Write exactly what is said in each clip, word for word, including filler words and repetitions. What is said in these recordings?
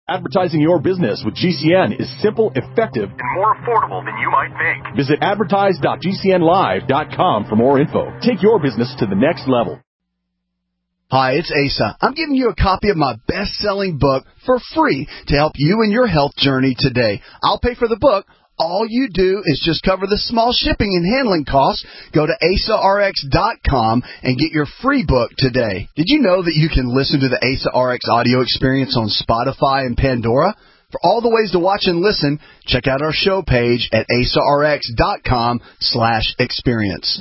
Advertising your business with G C N is simple, effective, and more affordable than you might think. Visit advertise dot g c n live dot com for more info. Take your business to the next level. Hi, it's Asa. I'm giving you a copy of my best-selling book for free to help you in your health journey today. I'll pay for the book. All you do is just cover the small shipping and handling costs. Go to asa r x dot com and get your free book today. Did you know that you can listen to the Asa R X audio experience on Spotify and Pandora? For all the ways to watch and listen, check out our show page at asa r x dot com slash experience.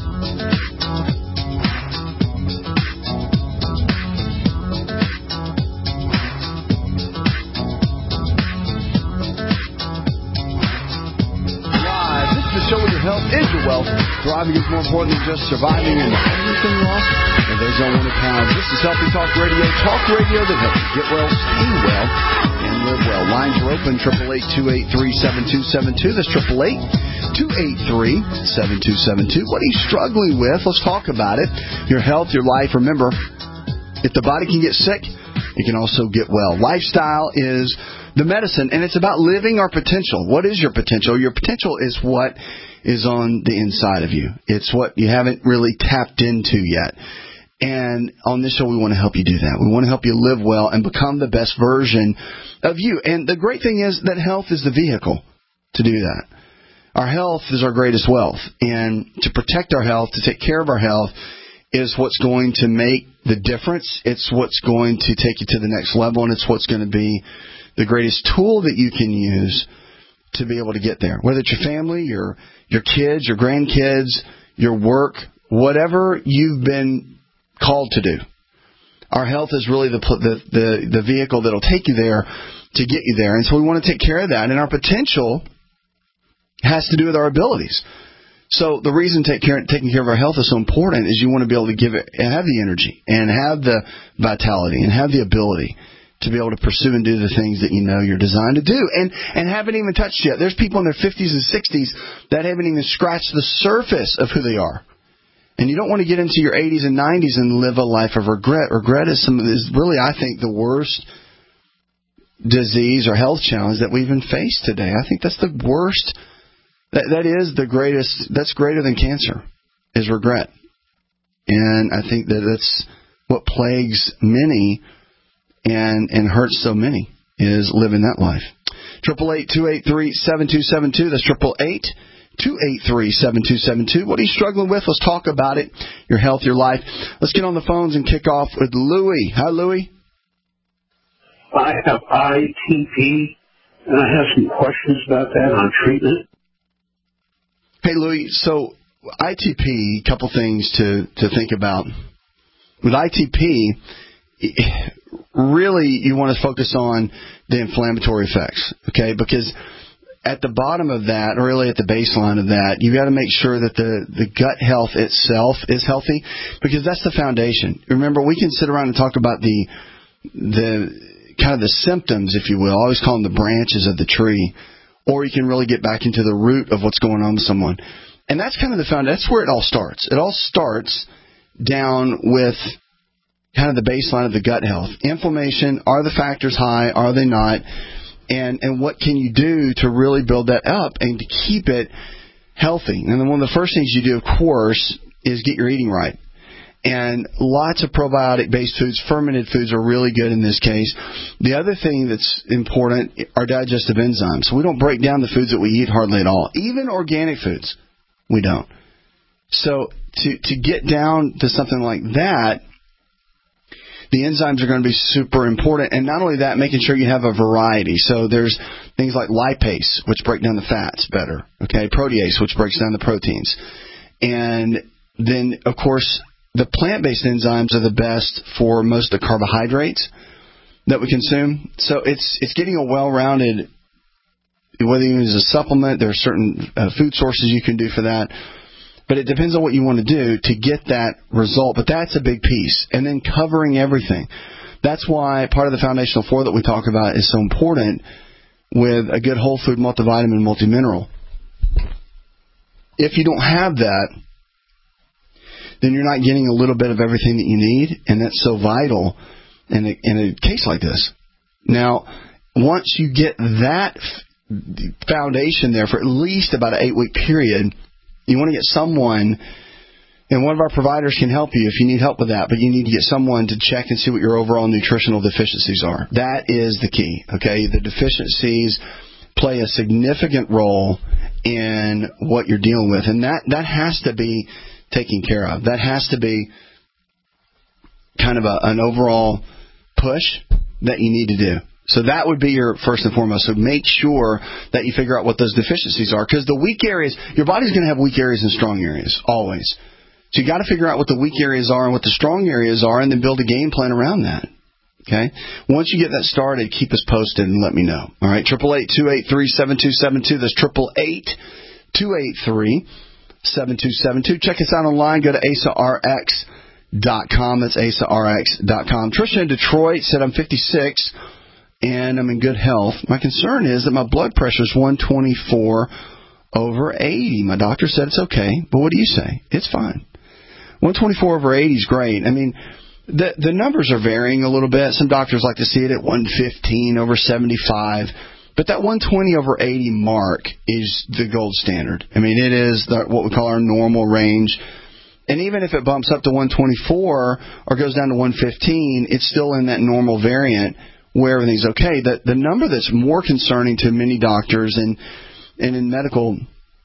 Show where your health is your wealth. Thriving is more important than just surviving and everything lost. And those don't want to count. This is Healthy Talk Radio. Talk radio that helps you get well, stay well, and live well. Lines are open. eight eight eight, two eight three, seven two seven two. That's eight eight eight, two eight three, seven two seven two. What are you struggling with? Let's talk about it. Your health, your life. Remember, if the body can get sick, it can also get well. Lifestyle is the medicine, and it's about living our potential. What is your potential? Your potential is what is on the inside of you. It's what you haven't really tapped into yet. And on this show, we want to help you do that. We want to help you live well and become the best version of you. And the great thing is that health is the vehicle to do that. Our health is our greatest wealth. And to protect our health, to take care of our health, is what's going to make the difference. It's what's going to take you to the next level, and it's what's going to be the greatest tool that you can use to be able to get there. Whether it's your family, your your kids, your grandkids, your work, whatever you've been called to do. Our health is really the the the, the vehicle that'll take you there to get you there. And so we want to take care of that. And our potential has to do with our abilities. So the reason take care, taking care of our health is so important is you want to be able to give it and have the energy and have the vitality and have the ability to be able to pursue and do the things that you know you're designed to do, and and haven't even touched yet. There's people in their fifties and sixties that haven't even scratched the surface of who they are. And you don't want to get into your eighties and nineties and live a life of regret. Regret is some is really, I think, the worst disease or health challenge that we even face today. I think that's the worst. That that is the greatest. That's greater than cancer, is regret. And I think that that's what plagues many and and hurts so many, is living that life. eight eight eight, two eight three, seven two seven two. That's eight eight eight, two eight three, seven two seven two. What are you struggling with? Let's talk about it. Your health, your life. Let's get on the phones and kick off with Louie. Hi, Louie. I have I T P, and I have some questions about that on treatment. Hey, Louie, so I T P, a couple things to, to think about. With I T P, really you want to focus on the inflammatory effects, okay? Because at the bottom of that, or really at the baseline of that, you got to make sure that the, the gut health itself is healthy, because that's the foundation. Remember, we can sit around and talk about the the kind of the symptoms, if you will. I always call them the branches of the tree. Or you can really get back into the root of what's going on with someone. And that's kind of the foundation. That's where it all starts. It all starts down with kind of the baseline of the gut health. Inflammation, are the factors high? Are they not? And and what can you do to really build that up and to keep it healthy? And then one of the first things you do, of course, is get your eating right. And lots of probiotic-based foods, fermented foods are really good in this case. The other thing that's important are digestive enzymes. So we don't break down the foods that we eat hardly at all. Even organic foods, we don't. So to to get down to something like that, the enzymes are going to be super important. And not only that, making sure you have a variety. So there's things like lipase, which break down the fats better. Okay, protease, which breaks down the proteins. And then, of course, the plant-based enzymes are the best for most of the carbohydrates that we consume. So it's it's getting a well-rounded, whether you use a supplement, there are certain uh, food sources you can do for that. But it depends on what you want to do to get that result. But that's a big piece. And then covering everything. That's why part of the foundational four that we talk about is so important with a good whole food multivitamin, multimineral. If you don't have that, then you're not getting a little bit of everything that you need, and that's so vital in a, in a case like this. Now, once you get that foundation there for at least about an eight-week period, you want to get someone, and one of our providers can help you if you need help with that, but you need to get someone to check and see what your overall nutritional deficiencies are. That is the key, okay? The deficiencies play a significant role in what you're dealing with, and that, that has to be taken care of. That has to be kind of a, an overall push that you need to do. So that would be your first and foremost. So make sure that you figure out what those deficiencies are, because the weak areas, your body's going to have weak areas and strong areas, always. So you got to figure out what the weak areas are and what the strong areas are, and then build a game plan around that. Okay? Once you get that started, keep us posted and let me know. All right? eight eight eight, two eight three, seven two seven two. That's eight eight eight, two eight three, seven two seven two. Check us out online. Go to A S A R X dot com. That's A S A R X dot com. Trisha in Detroit said, I'm fifty-six and I'm in good health. My concern is that my blood pressure is one twenty-four over eighty. My doctor said it's okay, but what do you say? It's fine. one twenty-four over eighty is great. I mean, the the numbers are varying a little bit. Some doctors like to see it at one fifteen over seventy-five. But that one twenty over eighty mark is the gold standard. I mean, it is the, what we call our normal range. And even if it bumps up to one twenty-four or goes down to one fifteen, it's still in that normal variant where everything's okay. The, the number that's more concerning to many doctors and, and in medical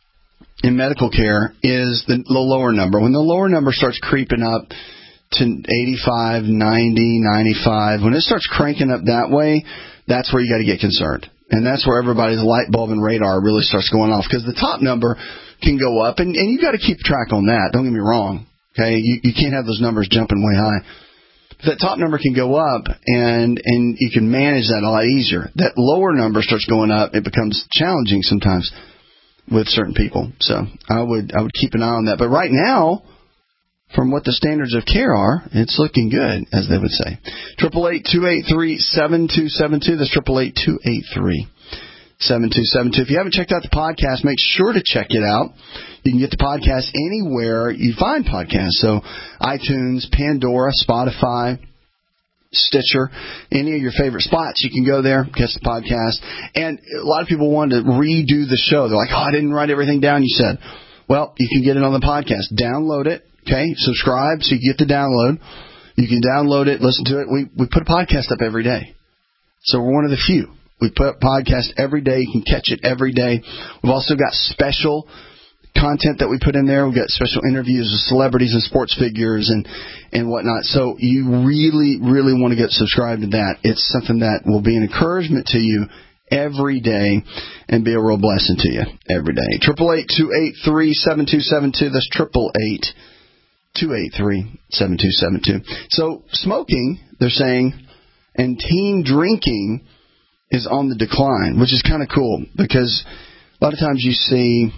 in medical care is the, the lower number. When the lower number starts creeping up to eighty-five, ninety, ninety-five, when it starts cranking up that way, that's where you got to get concerned. And that's where everybody's light bulb and radar really starts going off, because the top number can go up, and, and you've got to keep track on that. Don't get me wrong. Okay, you, you can't have those numbers jumping way high. But that top number can go up, and, and you can manage that a lot easier. That lower number starts going up, it becomes challenging sometimes with certain people. So I would I would keep an eye on that. But right now, from what the standards of care are, it's looking good, as they would say. eight eight eight, two eight three, seven two seven two. That's eight eight eight, two eight three, seven two seven two. If you haven't checked out the podcast, make sure to check it out. You can get the podcast anywhere you find podcasts. So iTunes, Pandora, Spotify, Stitcher, any of your favorite spots, you can go there, catch the podcast. And a lot of people want to redo the show. They're like, oh, I didn't write everything down you said. Well, you can get it on the podcast. Download it. Okay, subscribe so you get the download. You can download it, listen to it. We we put a podcast up every day. So we're one of the few. We put up podcasts every day. You can catch it every day. We've also got special content that we put in there. We've got special interviews with celebrities and sports figures and, and whatnot. So you really, really want to get subscribed to that. It's something that will be an encouragement to you every day and be a real blessing to you every day. eight eight eight, two eight three, seven two seven two. That's eight eight eight, two eight three, seven two seven two. So smoking, they're saying, and teen drinking is on the decline, which is kind of cool, because a lot of times you see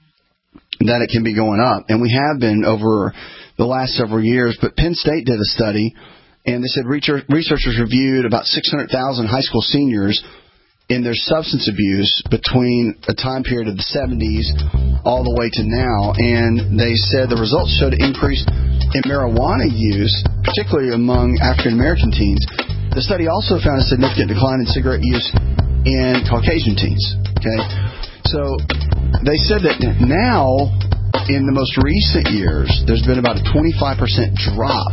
that it can be going up, and we have been over the last several years. But Penn State did a study, and they said researchers reviewed about six hundred thousand high school seniors in their substance abuse between a time period of the seventies all the way to now, and they said the results showed an increase in marijuana use, particularly among African American teens. The study also found a significant decline in cigarette use in Caucasian teens. Okay, so they said that now, in the most recent years, there's been about a twenty-five percent drop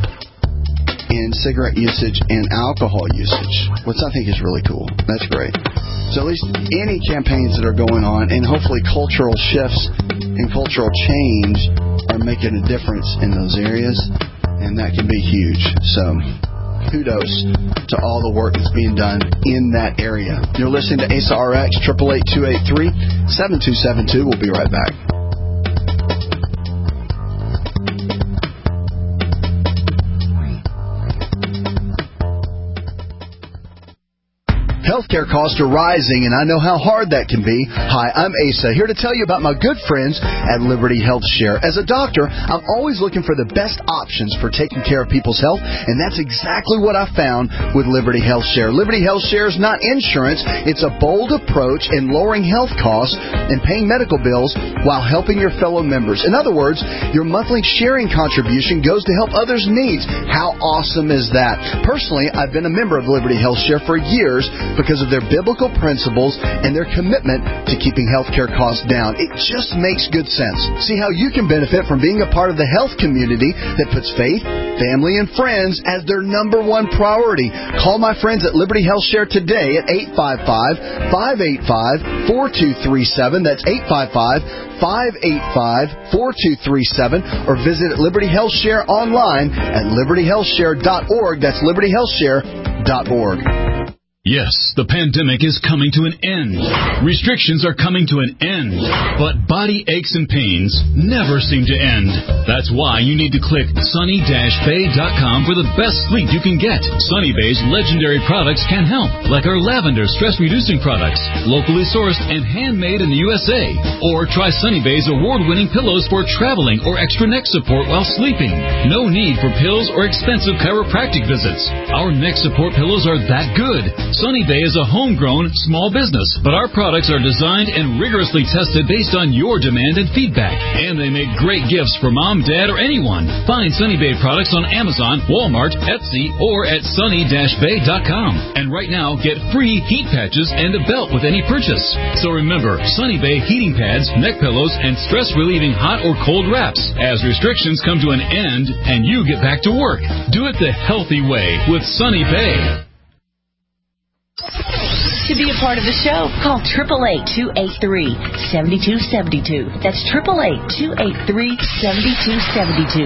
in cigarette usage and alcohol usage, which I think is really cool. That's great. So at least any campaigns that are going on, and hopefully cultural shifts and cultural change are making a difference in those areas, and that can be huge. So kudos to all the work that's being done in that area. You're listening to A S A R X, eight eight eight, two eight three, seven two seven two. We'll be right back. Healthcare costs are rising, and I know how hard that can be. Hi, I'm Asa, here to tell you about my good friends at Liberty Health Share. As a doctor, I'm always looking for the best options for taking care of people's health, and that's exactly what I found with Liberty Health Share. Liberty Health Share is not insurance. It's a bold approach in lowering health costs and paying medical bills while helping your fellow members. In other words, your monthly sharing contribution goes to help others' needs. How awesome is that? Personally, I've been a member of Liberty Health Share for years because because of their biblical principles and their commitment to keeping healthcare costs down. It just makes good sense. See how you can benefit from being a part of the health community that puts faith, family, and friends as their number one priority. Call my friends at Liberty Health Share today at eight five five, five eight five, four two three seven. That's eight five five, five eight five, four two three seven. Or visit Liberty Health Share online at liberty health share dot org. That's liberty health share dot org. Yes, the pandemic is coming to an end. Restrictions are coming to an end. But body aches and pains never seem to end. That's why you need to click sunny dash bay dot com for the best sleep you can get. Sunny Bay's legendary products can help, like our lavender stress-reducing products, locally sourced and handmade in the U S A. Or try Sunny Bay's award-winning pillows for traveling or extra neck support while sleeping. No need for pills or expensive chiropractic visits. Our neck support pillows are that good. Sunny Bay is a homegrown small business, but our products are designed and rigorously tested based on your demand and feedback. And they make great gifts for mom, dad, or anyone. Find Sunny Bay products on Amazon, Walmart, Etsy, or at sunny dash bay dot com. And right now, get free heat patches and a belt with any purchase. So remember, Sunny Bay heating pads, neck pillows, and stress-relieving hot or cold wraps. As restrictions come to an end and you get back to work, do it the healthy way with Sunny Bay. To be a part of the show, call eight eight eight, two eight three, seven two seven two. That's eight eight eight, two eight three, seven two seven two.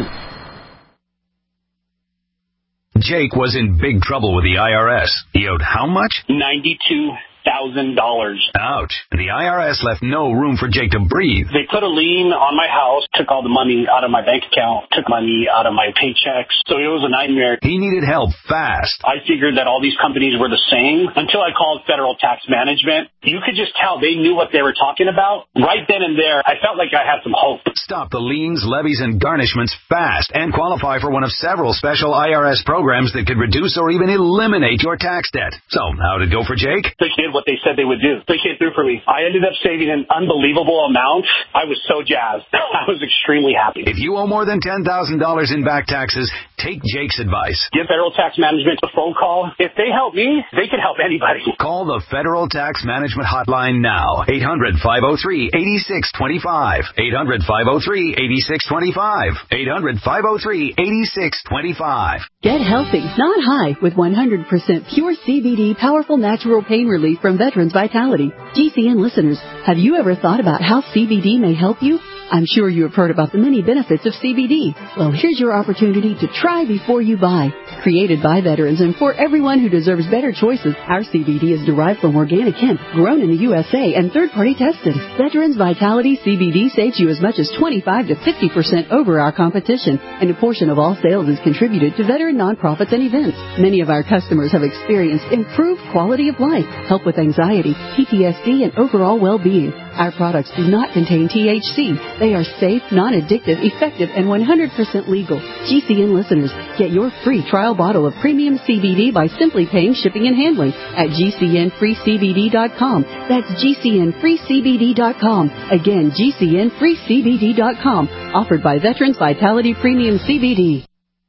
Jake was in big trouble with the I R S. He owed how much? ninety-two thousand dollars. Ouch. The I R S left no room for Jake to breathe. They put a lien on my house, took all the money out of my bank account, took money out of my paychecks. So it was a nightmare. He needed help fast. I figured that all these companies were the same until I called Federal Tax Management. You could just tell they knew what they were talking about. Right then and there, I felt like I had some hope. Stop the liens, levies, and garnishments fast and qualify for one of several special I R S programs that could reduce or even eliminate your tax debt. So, how'd it go for Jake? They did what they said they would do. They came through for me. I ended up saving an unbelievable amount. I was so jazzed. I was extremely happy. If you owe more than ten thousand dollars in back taxes, take Jake's advice. Give Federal Tax Management a phone call. If they help me, they can help anybody. Call the Federal Tax Management Hotline now. eight hundred, five oh three, eight six two five. eight hundred, five oh three, eight six two five. eight hundred, five oh three, eight six two five. Get healthy, not high, with one hundred percent pure C B D powerful natural pain relief from Veterans Vitality. G C N listeners, have you ever thought about how C B D may help you? I'm sure you have heard about the many benefits of C B D. Well, here's your opportunity to try before you buy. Created by veterans and for everyone who deserves better choices, our C B D is derived from organic hemp, grown in the U S A and third-party tested. Veterans Vitality C B D saves you as much as twenty-five to fifty percent over our competition, and a portion of all sales is contributed to veteran nonprofits and events. Many of our customers have experienced improved quality of life, help with anxiety, P T S D, and overall well-being. Our products do not contain T H C. They are safe, non-addictive, effective, and one hundred percent legal. G C N listeners, get your free trial bottle of premium C B D by simply paying shipping and handling at G C N free C B D dot com. That's G C N free C B D dot com. Again, G C N free C B D dot com. Offered by Veterans Vitality Premium C B D.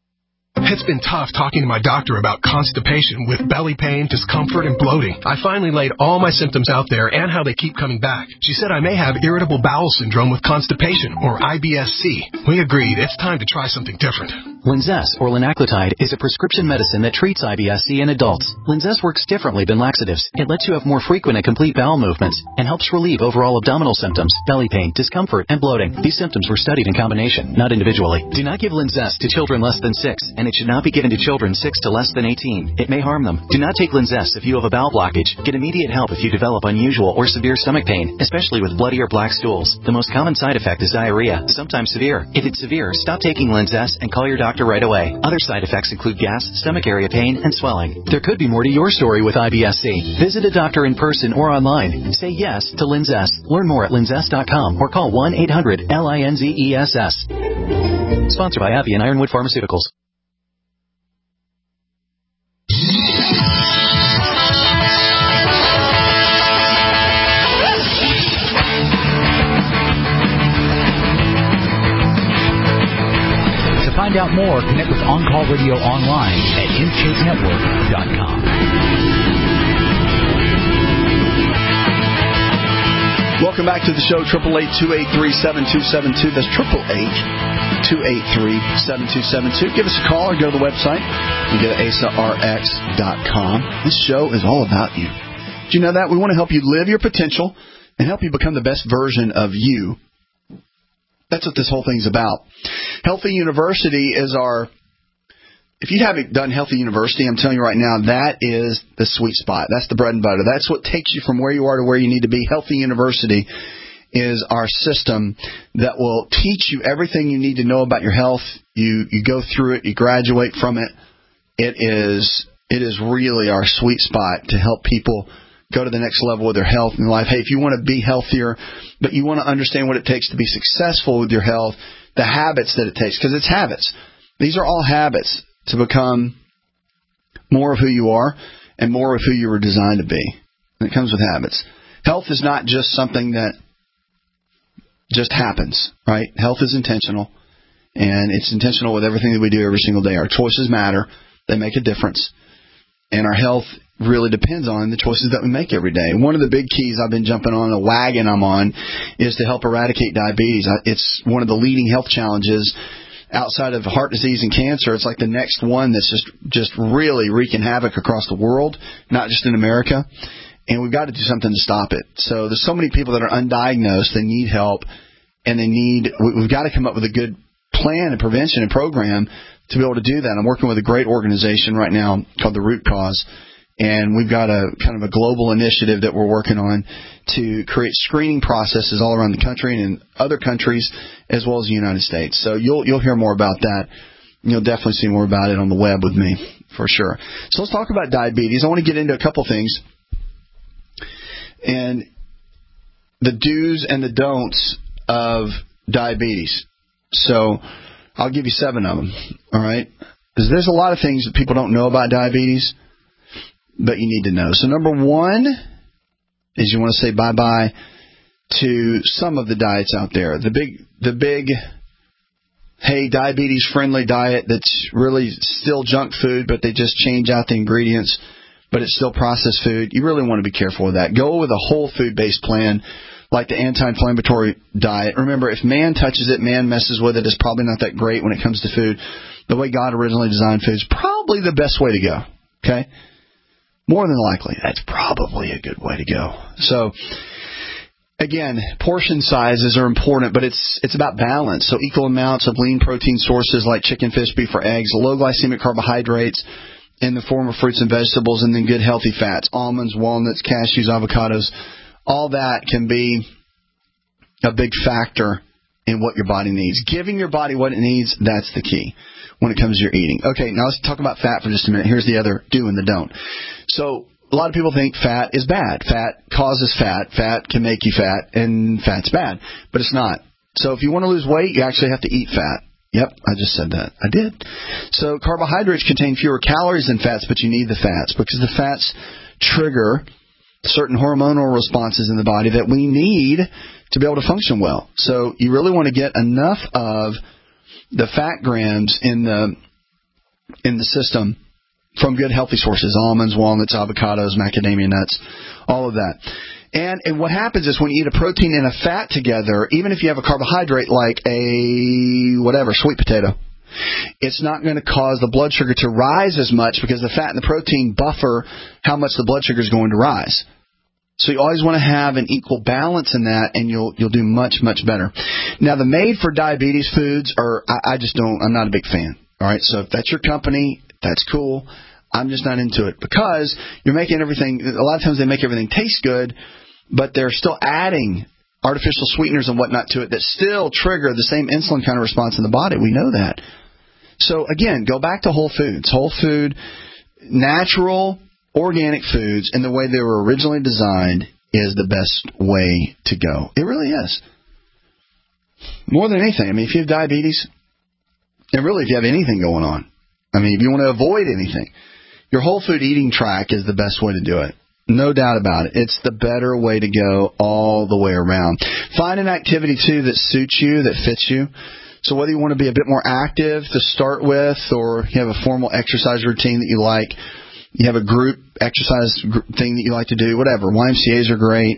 It's been tough talking to my doctor about constipation with belly pain, discomfort, and bloating. I finally laid all my symptoms out there and how they keep coming back. She said I may have irritable bowel syndrome with constipation, or I B S C. We agreed it's time to try something different. Linzess, or linaclotide, is a prescription medicine that treats I B S C in adults. Linzess works differently than laxatives. It lets you have more frequent and complete bowel movements and helps relieve overall abdominal symptoms, belly pain, discomfort, and bloating. These symptoms were studied in combination, not individually. Do not give Linzess to children less than six, and it should not be given to children six to less than eighteen. It may harm them. Do not take Linzess if you have a bowel blockage. Get immediate help if you develop unusual or severe stomach pain, especially with bloody or black stools. The most common side effect is diarrhea, sometimes severe. If it's severe, stop taking Linzess and call your doctor right away. Other side effects include gas, stomach area pain, and swelling. There could be more to your story with I B S C. Visit a doctor in person or online. Say yes to Linzess. Learn more at linzess dot com or call one eight hundred L I N Z E S S. Sponsored by Abbey and Ironwood Pharmaceuticals. To find out more, connect with On Call Radio online at in shape network dot com. Welcome back to the show, eight eight eight, two eight three, seven two seven two. That's eight eight eight, two eight three, seven two seven two. Give us a call or go to the website and go to A S A R X dot com. This show is all about you. Do you know that? We want to help you live your potential and help you become the best version of you. That's what this whole thing's about. Healthy University is our... If you haven't done Healthy University, I'm telling you right now, that is the sweet spot. That's the bread and butter. That's what takes you from where you are to where you need to be. Healthy University is our system that will teach you everything you need to know about your health. You you go through it. You graduate from it. It is it is really our sweet spot to help people go to the next level with their health in life. Hey, if you want to be healthier, but you want to understand what it takes to be successful with your health, the habits that it takes, because it's habits. These are all habits to become more of who you are and more of who you were designed to be. And it comes with habits. Health is not just something that just happens, right? Health is intentional, and it's intentional with everything that we do every single day. Our choices matter. They make a difference. And our health really depends on the choices that we make every day. One of the big keys I've been jumping on, a wagon I'm on, is to help eradicate diabetes. It's one of the leading health challenges outside of heart disease and cancer. It's like the next one that's just just really wreaking havoc across the world, not just in America. And we've got to do something to stop it. So there's so many people that are undiagnosed. They need help, and they need. We've got to come up with a good plan and prevention and program to be able to do that. I'm working with a great organization right now called The Root Cause, and we've got a kind of a global initiative that we're working on to create screening processes all around the country and in other countries as well as the United States. So you'll you'll hear more about that. You'll definitely see more about it on the web with me for sure. So let's talk about diabetes. I want to get into a couple things and the do's and the don'ts of diabetes. So I'll give you seven of them, all right? Because there's a lot of things that people don't know about diabetes, but you need to know. So number one is you want to say bye-bye to some of the diets out there. The big, the big, hey, diabetes-friendly diet that's really still junk food, but they just change out the ingredients, but it's still processed food. You really want to be careful with that. Go with a whole food-based plan, like the anti-inflammatory diet. Remember, if man touches it, man messes with it. It's probably not that great when it comes to food. The way God originally designed food is probably the best way to go, okay? More than likely, that's probably a good way to go. So, again, portion sizes are important, but it's it's about balance. So equal amounts of lean protein sources like chicken, fish, beef, or eggs, low glycemic carbohydrates in the form of fruits and vegetables, and then good healthy fats, almonds, walnuts, cashews, avocados. All that can be a big factor in what your body needs. Giving your body what it needs, that's the key when it comes to your eating. Okay, now let's talk about fat for just a minute. Here's the other do and the don't. So a lot of people think fat is bad. Fat causes fat. Fat can make you fat, and fat's bad. But it's not. So if you want to lose weight, you actually have to eat fat. Yep, I just said that. I did. So carbohydrates contain fewer calories than fats, but you need the fats because the fats trigger certain hormonal responses in the body that we need to be able to function well. So you really want to get enough of the fat grams in the in the system from good healthy sources, almonds, walnuts, avocados, macadamia nuts, all of that. And, and what happens is when you eat a protein and a fat together, even if you have a carbohydrate like a whatever, sweet potato, it's not going to cause the blood sugar to rise as much because the fat and the protein buffer how much the blood sugar is going to rise. So you always want to have an equal balance in that, and you'll you'll do much, much better. Now, the made-for-diabetes foods are, I, I just don't, I'm not a big fan. All right, so if that's your company, that's cool. I'm just not into it because you're making everything, a lot of times they make everything taste good, but they're still adding artificial sweeteners and whatnot to it that still trigger the same insulin kind of response in the body. We know that. So, again, go back to whole foods. Whole food, natural, organic foods and the way they were originally designed is the best way to go. It really is. More than anything. I mean, if you have diabetes, and really if you have anything going on, I mean, if you want to avoid anything, your whole food eating track is the best way to do it. No doubt about it. It's the better way to go all the way around. Find an activity, too, that suits you, that fits you. So whether you want to be a bit more active to start with or you have a formal exercise routine that you like, you have a group exercise thing that you like to do, whatever. Y M C As are great.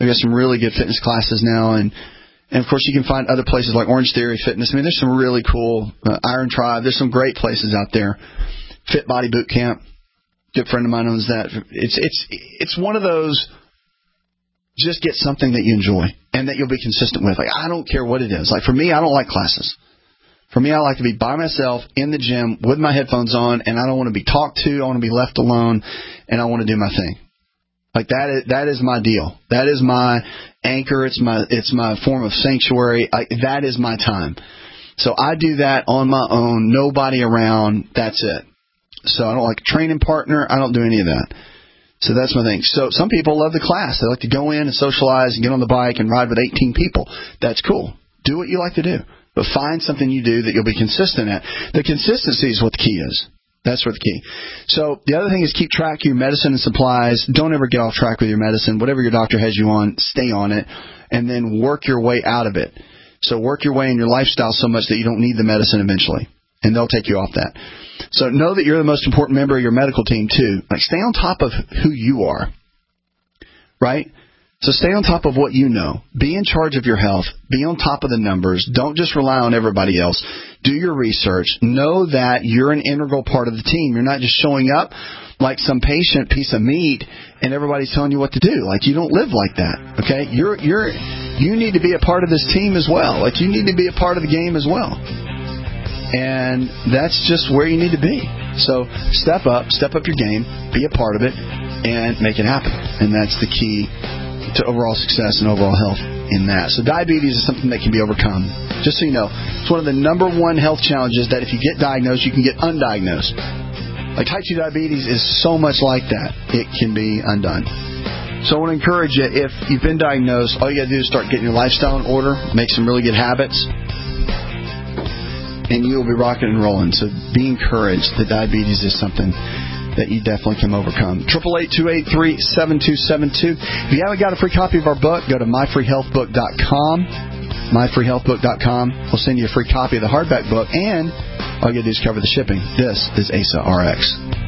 They've got some really good fitness classes now, and and of course you can find other places like Orange Theory Fitness. I mean, there's some really cool uh, Iron Tribe. There's some great places out there. Fit Body Boot Camp. Good friend of mine owns that. It's it's it's one of those. Just get something that you enjoy and that you'll be consistent with. Like, I don't care what it is. Like, for me, I don't like classes. For me, I like to be by myself in the gym with my headphones on, and I don't want to be talked to. I want to be left alone, and I want to do my thing. Like, that is, that is my deal. That is my anchor. It's my it's my form of sanctuary. I, that is my time. So I do that on my own, nobody around. That's it. So I don't like a training partner. I don't do any of that. So that's my thing. So some people love the class. They like to go in and socialize and get on the bike and ride with eighteen people. That's cool. Do what you like to do. But find something you do that you'll be consistent at. The consistency is what the key is. That's what the key. So the other thing is keep track of your medicine and supplies. Don't ever get off track with your medicine. Whatever your doctor has you on, stay on it. And then work your way out of it. So work your way in your lifestyle so much that you don't need the medicine eventually. And they'll take you off that. So know that you're the most important member of your medical team, too. Like, stay on top of who you are. Right? So stay on top of what you know. Be in charge of your health. Be on top of the numbers. Don't just rely on everybody else. Do your research. Know that you're an integral part of the team. You're not just showing up like some patient piece of meat and everybody's telling you what to do. Like, you don't live like that. Okay? You're you're you need to be a part of this team as well. Like, you need to be a part of the game as well. And that's just where you need to be. So step up, step up your game, be a part of it, and make it happen. And that's the key to overall success and overall health in that. So diabetes is something that can be overcome. Just so you know, it's one of the number one health challenges that if you get diagnosed, you can get undiagnosed. Like type two diabetes is so much like that. It can be undone. So I want to encourage you, if you've been diagnosed, all you got to do is start getting your lifestyle in order, make some really good habits, and you'll be rocking and rolling. So be encouraged that diabetes is something that you definitely can overcome. eight eight eight, two eight three, seven two seven two. If you haven't got a free copy of our book, go to my free health book dot com. my free health book dot com. We'll send you a free copy of the hardback book, and all you got to do is cover the shipping. This is A S A R X.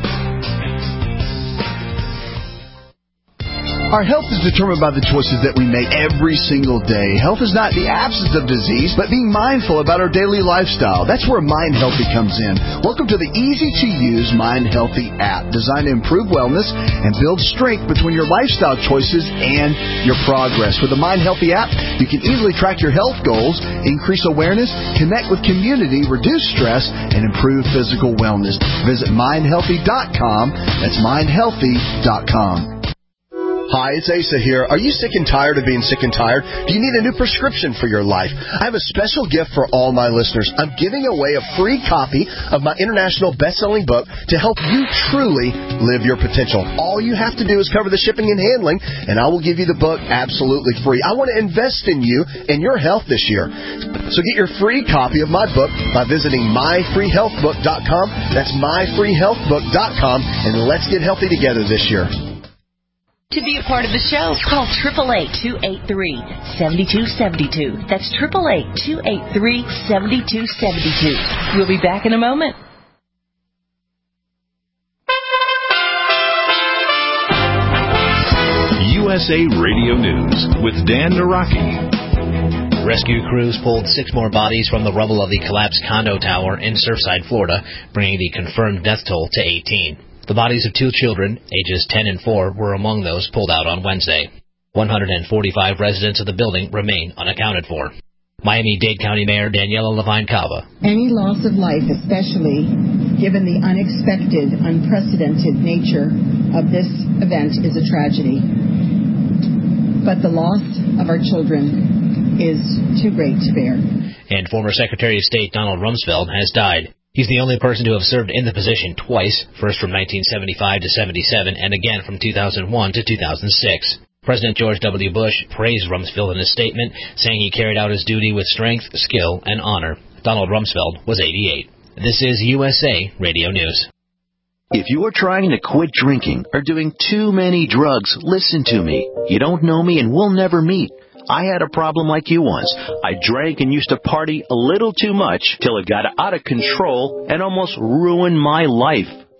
Our health is determined by the choices that we make every single day. Health is not the absence of disease, but being mindful about our daily lifestyle. That's where Mind Healthy comes in. Welcome to the easy-to-use Mind Healthy app, designed to improve wellness and build strength between your lifestyle choices and your progress. With the Mind Healthy app, you can easily track your health goals, increase awareness, connect with community, reduce stress, and improve physical wellness. Visit mind healthy dot com. That's mind healthy dot com. Hi, it's Asa here. Are you sick and tired of being sick and tired? Do you need a new prescription for your life? I have a special gift for all my listeners. I'm giving away a free copy of my international best-selling book to help you truly live your potential. All you have to do is cover the shipping and handling, and I will give you the book absolutely free. I want to invest in you and your health this year. So get your free copy of my book by visiting my free health book dot com. That's my free health book dot com, and let's get healthy together this year. To be a part of the show, call eight eight eight, two eight three, seven two seven two. That's eight eight eight, two eight three, seven two seven two. We'll be back in a moment. U S A Radio News with Dan Naraki. Rescue crews pulled six more bodies from the rubble of the collapsed condo tower in Surfside, Florida, bringing the confirmed death toll to eighteen. The bodies of two children, ages ten and four, were among those pulled out on Wednesday. one hundred forty-five residents of the building remain unaccounted for. Miami-Dade County Mayor Daniela Levine Cava. Any loss of life, especially given the unexpected, unprecedented nature of this event, is a tragedy. But the loss of our children is too great to bear. And former Secretary of State Donald Rumsfeld has died. He's the only person to have served in the position twice, first from nineteen seventy-five to seventy-seven, and again from two thousand one to two thousand six. President George W. Bush praised Rumsfeld in a statement, saying he carried out his duty with strength, skill, and honor. Donald Rumsfeld was eighty-eight. This is U S A Radio News. If you are trying to quit drinking or doing too many drugs, listen to me. You don't know me and we'll never meet. I had a problem like you once. I drank and used to party a little too much till it got out of control and almost ruined my life.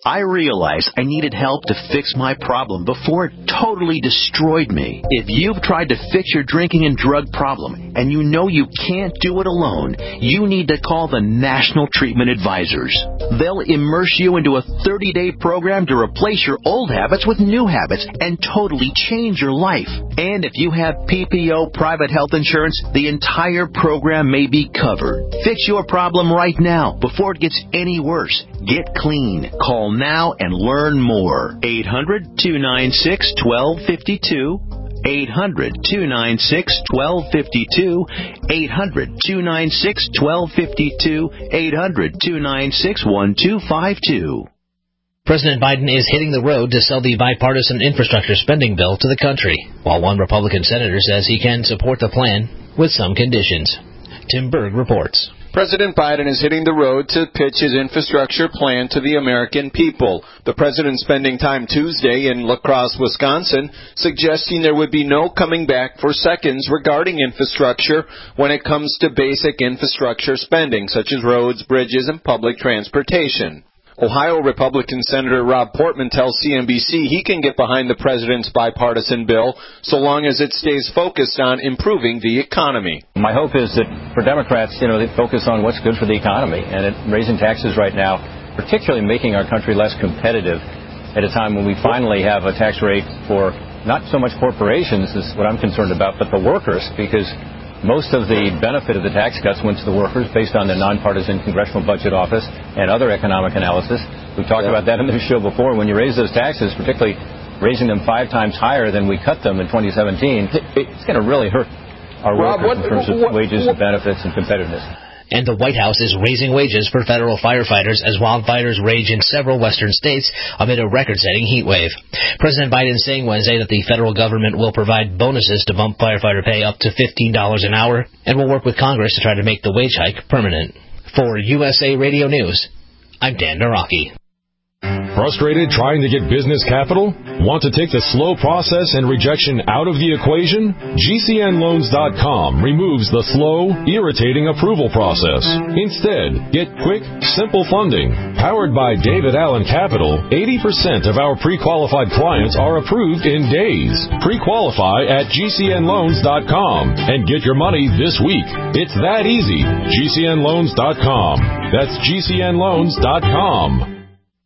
I realized I needed help to fix my problem before it totally destroyed me. If you've tried to fix your drinking and drug problem and you know you can't do it alone, you need to call the National Treatment Advisors. They'll immerse you into a thirty-day program to replace your old habits with new habits and totally change your life. And if you have P P O private health insurance, the entire program may be covered. Fix your problem right now before it gets any worse. Get clean. Call now and learn more. eight hundred, two nine six, one two five two. eight hundred, two nine six, one two five two. eight hundred, two nine six, one two five two. eight hundred, two nine six, one two five two. President Biden is hitting the road to sell the bipartisan infrastructure spending bill to the country, while one Republican senator says he can support the plan with some conditions. Tim Berg reports. President Biden is hitting the road to pitch his infrastructure plan to the American people. The president spending time Tuesday in La Crosse, Wisconsin, suggesting there would be no coming back for seconds regarding infrastructure when it comes to basic infrastructure spending, such as roads, bridges, and public transportation. Ohio Republican Senator Rob Portman tells C N B C he can get behind the president's bipartisan bill so long as it stays focused on improving the economy. My hope is that for Democrats, you know, they focus on what's good for the economy, and it, raising taxes right now, particularly making our country less competitive at a time when we finally have a tax rate for not so much corporations is what I'm concerned about, but the workers, because most of the benefit of the tax cuts went to the workers based on the nonpartisan Congressional Budget Office and other economic analysis. We've talked yeah. about that in the show before. When you raise those taxes, particularly raising them five times higher than we cut them in twenty seventeen, it's going to really hurt our Rob, workers what, in terms of what, wages what, and benefits and competitiveness. And the White House is raising wages for federal firefighters as wildfires rage in several western states amid a record-setting heat wave. President Biden saying Wednesday that the federal government will provide bonuses to bump firefighter pay up to fifteen dollars an hour and will work with Congress to try to make the wage hike permanent. For U S A Radio News, I'm Dan Naraki. Frustrated trying to get business capital? Want to take the slow process and rejection out of the equation? G C N Loans dot com removes the slow, irritating approval process. Instead, get quick, simple funding. Powered by David Allen Capital, eighty percent of our pre-qualified clients are approved in days. Pre-qualify at G C N Loans dot com and get your money this week. It's that easy. G C N Loans dot com. That's G C N Loans dot com.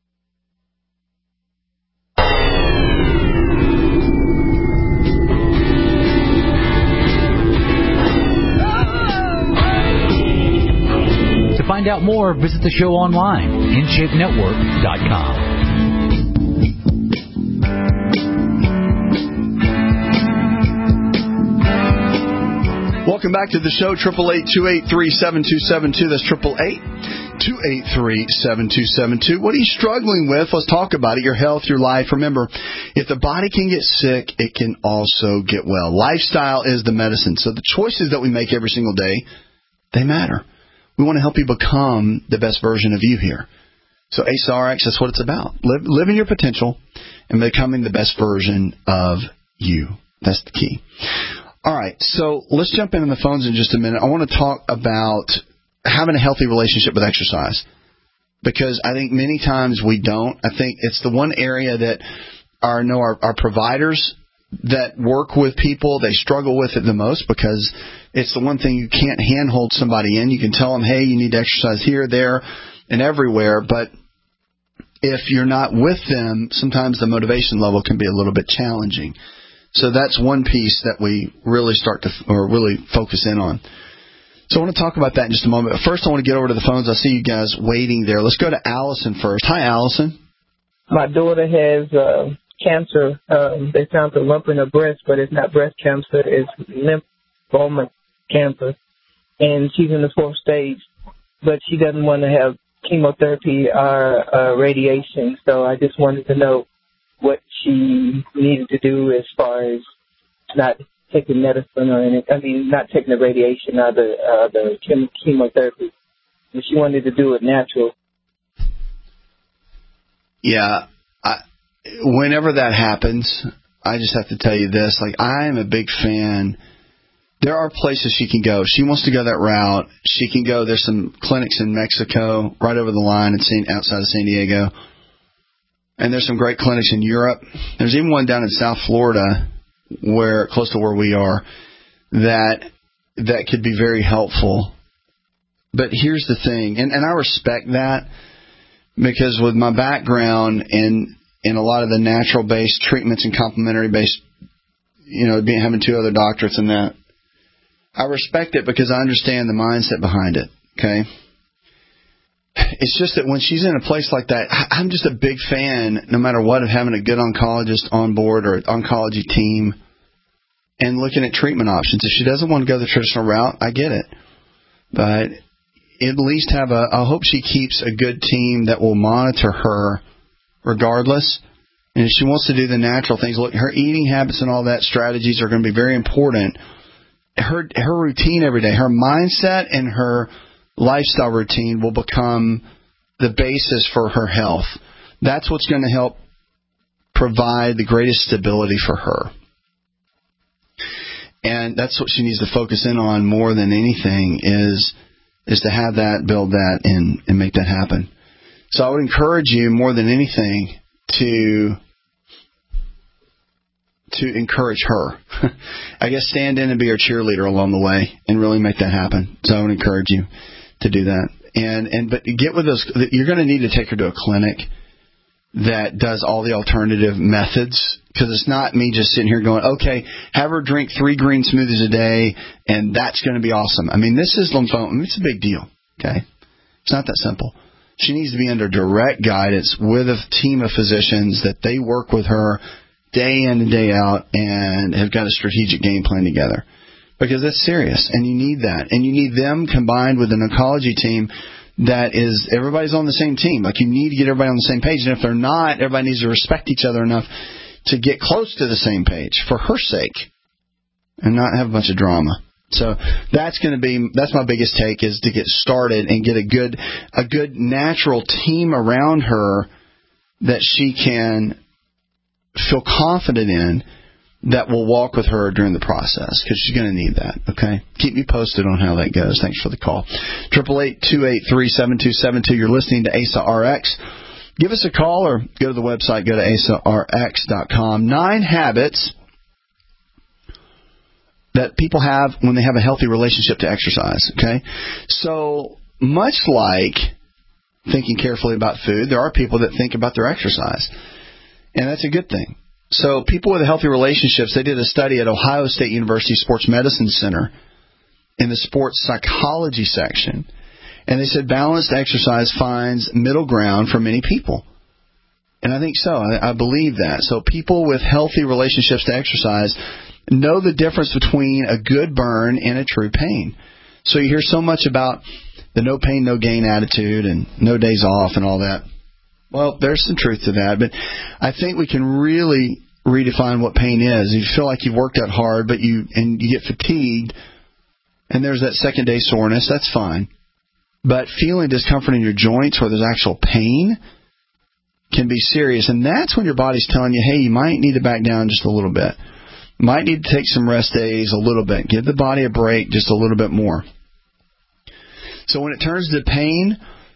To find out more, visit the show online, in shape network dot com. Welcome back to the show, eight eight eight, two eight three, seven two seven two. That's eight eight eight, two eight three, seven two seven two. What are you struggling with? Let's talk about it. Your health, your life. Remember, if the body can get sick, it can also get well. Lifestyle is the medicine. So the choices that we make every single day, they matter. We want to help you become the best version of you here. So A C E R X, that's what it's about. Live, living your potential and becoming the best version of you. That's the key. All right, so let's jump in on the phones in just a minute. I want to talk about having a healthy relationship with exercise, because I think many times we don't. I think it's the one area that our, know our, our providers that work with people, they struggle with it the most, because it's the one thing you can't handhold somebody in. You can tell them, hey, you need to exercise here, there, and everywhere, but if you're not with them, sometimes the motivation level can be a little bit challenging. So that's one piece that we really start to, or really focus in on. So I want to talk about that in just a moment. But first, I want to get over to the phones. I see you guys waiting there. Let's go to Allison first. Hi, Allison. My daughter has uh, cancer. Um, they found a lump in her breast, but it's not breast cancer. It's lymphoma cancer. And she's in the fourth stage, but she doesn't want to have chemotherapy or uh, radiation. So I just wanted to know what she needed to do as far as not taking medicine or anything. I mean, not taking the radiation or the, uh, the chem- chemotherapy. And she wanted to do it natural. Yeah. I, whenever that happens, I just have to tell you this. Like, I am a big fan. There are places she can go. She wants to go that route. She can go. There's some clinics in Mexico right over the line in San, outside of San Diego. And there's some great clinics in Europe. There's even one down in South Florida, where close to where we are, that that could be very helpful. But here's the thing, and, and I respect that, because with my background in in a lot of the natural-based treatments and complementary-based, you know, being having two other doctorates in that, I respect it because I understand the mindset behind it, okay? It's just that when she's in a place like that, I'm just a big fan, no matter what, of having a good oncologist on board or an oncology team and looking at treatment options. If she doesn't want to go the traditional route, I get it. But at least have a, I hope she keeps a good team that will monitor her regardless. And if she wants to do the natural things, look, her eating habits and all that strategies are going to be very important. Her her routine every day, her mindset and her lifestyle routine will become the basis for her health. That's what's going to help provide the greatest stability for her. And that's what she needs to focus in on more than anything is is to have that, build that, and, and make that happen. So I would encourage you more than anything to to encourage her. I guess stand in and be her cheerleader along the way and really make that happen. So I would encourage you to do that. And and but get with those. You're going to need to take her to a clinic that does all the alternative methods, because it's not me just sitting here going, okay, have her drink three green smoothies a day, and that's going to be awesome. I mean, this is lymphoma. It's a big deal, okay? It's not that simple. She needs to be under direct guidance with a team of physicians that they work with her day in and day out and have got a strategic game plan together, because that's serious, and you need that. And you need them combined with an oncology team that is, everybody's on the same team. Like, you need to get everybody on the same page. And if they're not, everybody needs to respect each other enough to get close to the same page for her sake and not have a bunch of drama. So that's going to be, that's my biggest take, is to get started and get a good, a good natural team around her that she can feel confident in, that will walk with her during the process, because she's going to need that, okay? Keep me posted on how that goes. Thanks for the call. eight eight eight, two eight three, seven two seven two. You're listening to A S A R X. Give us a call or go to the website, go to A S A R X dot com. Nine habits that people have when they have a healthy relationship to exercise, okay? So much like thinking carefully about food, there are people that think about their exercise, and that's a good thing. So people with healthy relationships, they did a study at Ohio State University Sports Medicine Center in the sports psychology section, and they said balanced exercise finds middle ground for many people. And I think so. I, I believe that. So people with healthy relationships to exercise know the difference between a good burn and a true pain. So you hear so much about the no pain, no gain attitude and no days off and all that. Well, there's some truth to that, but I think we can really redefine what pain is. You feel like you've worked out hard, but you and you get fatigued, and there's that second day soreness. That's fine. But feeling discomfort in your joints where there's actual pain can be serious, and that's when your body's telling you, hey, you might need to back down just a little bit. Might need to take some rest days a little bit. Give the body a break just a little bit more. So when it turns to pain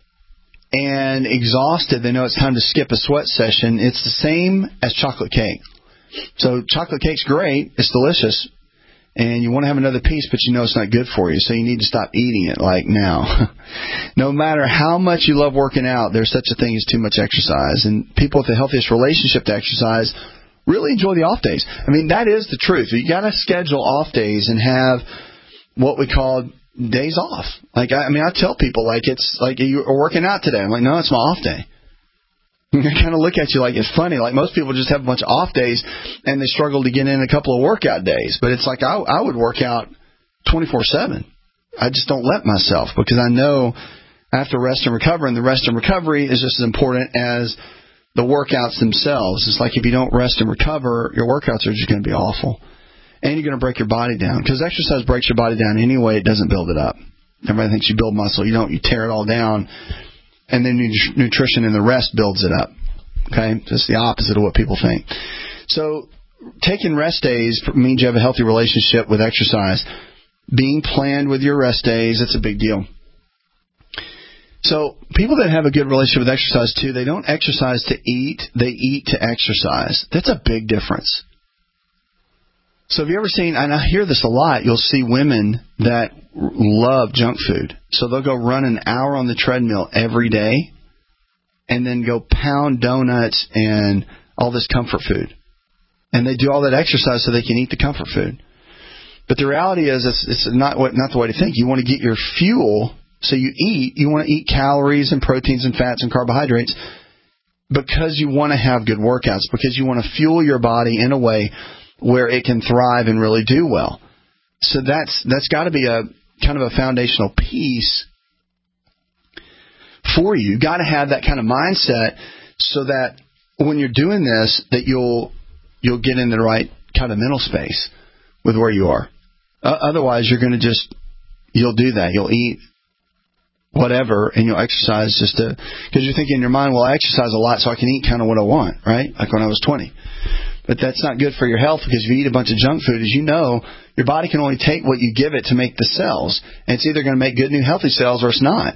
and exhausted, they know it's time to skip a sweat session. It's the same as chocolate cake. So chocolate cake's great. It's delicious. And you want to have another piece, but you know it's not good for you. So you need to stop eating it, like now. No matter how much you love working out, there's such a thing as too much exercise. And people with the healthiest relationship to exercise really enjoy the off days. I mean, that is the truth. You got to schedule off days and have what we call days off. Like, I, I mean, I tell people, like, it's like, you're working out today. I'm like, no, it's my off day. They kind of look at you like it's funny. Like, most people just have a bunch of off days and they struggle to get in a couple of workout days. But it's like I, I would work out twenty-four seven. I just don't let myself, because I know I have to rest and recover, and the rest and recovery is just as important as the workouts themselves. It's like if you don't rest and recover, your workouts are just going to be awful. And you're going to break your body down, because exercise breaks your body down anyway. It doesn't build it up. Everybody thinks you build muscle. You don't. You tear it all down, and then nutrition and the rest builds it up. Okay? Just the opposite of what people think. So taking rest days means you have a healthy relationship with exercise. Being planned with your rest days, that's a big deal. So people that have a good relationship with exercise, too, they don't exercise to eat. They eat to exercise. That's a big difference. So have you ever seen, and I hear this a lot, you'll see women that love junk food. So they'll go run an hour on the treadmill every day and then go pound donuts and all this comfort food. And they do all that exercise so they can eat the comfort food. But the reality is it's, it's not what, not the way to think. You want to get your fuel, so you eat. You want to eat calories and proteins and fats and carbohydrates because you want to have good workouts, because you want to fuel your body in a way where it can thrive and really do well. So that's that's got to be a kind of a foundational piece for you. You've got to have that kind of mindset so that when you're doing this, that you'll you'll get in the right kind of mental space with where you are. Uh, otherwise, you're going to just, you'll do that. You'll eat whatever and you'll exercise just to, because you're thinking in your mind, well, I exercise a lot so I can eat kind of what I want, right? Like when I was twenty. But that's not good for your health, because if you eat a bunch of junk food, as you know, your body can only take what you give it to make the cells. And it's either going to make good, new, healthy cells or it's not.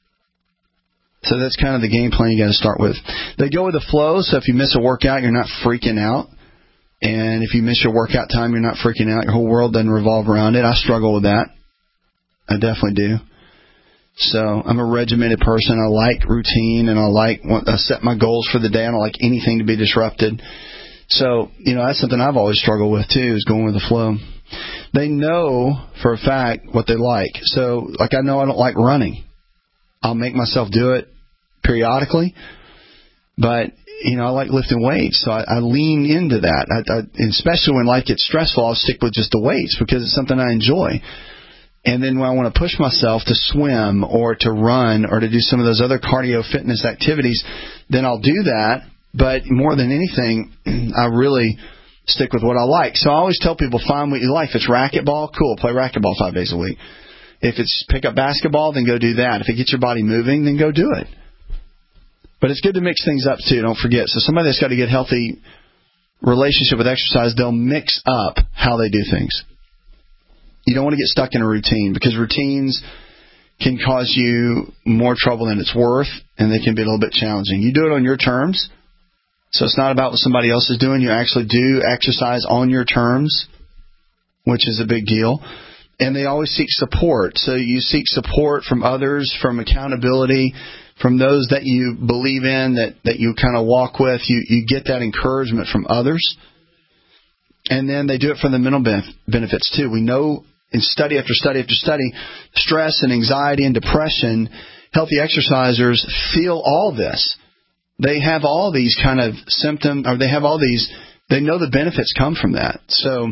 So that's kind of the game plan you got to start with. They go with the flow, so if you miss a workout, you're not freaking out. And if you miss your workout time, you're not freaking out. Your whole world doesn't revolve around it. I struggle with that. I definitely do. So I'm a regimented person. I like routine, and I like I set my goals for the day. I don't like anything to be disrupted. So, you know, that's something I've always struggled with, too, is going with the flow. They know for a fact what they like. So, like, I know I don't like running. I'll make myself do it periodically. But, you know, I like lifting weights. So I, I lean into that. I, I, especially when life gets stressful, I'll stick with just the weights because it's something I enjoy. And then when I want to push myself to swim or to run or to do some of those other cardio fitness activities, then I'll do that. But more than anything, I really stick with what I like. So I always tell people, find what you like. If it's racquetball, cool, play racquetball five days a week. If it's pick up basketball, then go do that. If it gets your body moving, then go do it. But it's good to mix things up, too. Don't forget. So somebody that's got a good, healthy relationship with exercise, they'll mix up how they do things. You don't want to get stuck in a routine, because routines can cause you more trouble than it's worth, and they can be a little bit challenging. You do it on your terms. So it's not about what somebody else is doing. You actually do exercise on your terms, which is a big deal. And they always seek support. So you seek support from others, from accountability, from those that you believe in, that, that you kind of walk with. You, you get that encouragement from others. And then they do it for the mental benefits, too. We know in study after study after study, stress and anxiety and depression, healthy exercisers feel all this. They have all these kind of symptoms, or they have all these, they know the benefits come from that. So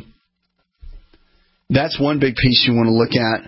that's one big piece you want to look at,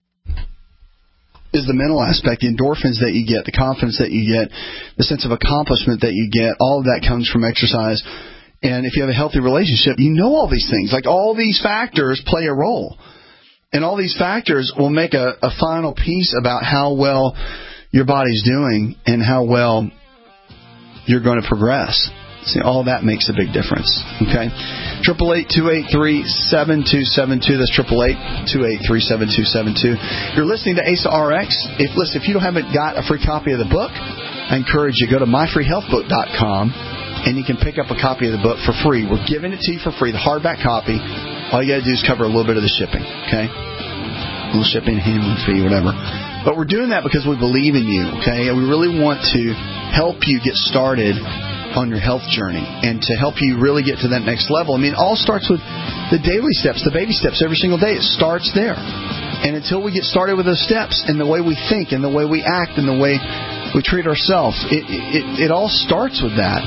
is the mental aspect, the endorphins that you get, the confidence that you get, the sense of accomplishment that you get. All of that comes from exercise. And if you have a healthy relationship, you know all these things. Like, all these factors play a role. And all these factors will make a, a final piece about how well your body's doing and how well you're going to progress. See, all that makes a big difference. Okay? eight eight eight, two eight three, seven two seven two. That's eight eight eight, two eight three, seven two seven two. You're listening to A S A R X. If, listen, if you haven't got a free copy of the book, I encourage you, go to my free health book dot com, and you can pick up a copy of the book for free. We're giving it to you for free, the hardback copy. All you got to do is cover a little bit of the shipping. Okay? A little shipping, handling fee, whatever. But we're doing that because we believe in you, okay? And we really want to help you get started on your health journey and to help you really get to that next level. I mean, it all starts with the daily steps, the baby steps every single day. It starts there. And until we get started with those steps and the way we think and the way we act and the way we treat ourselves, it, it, it all starts with that.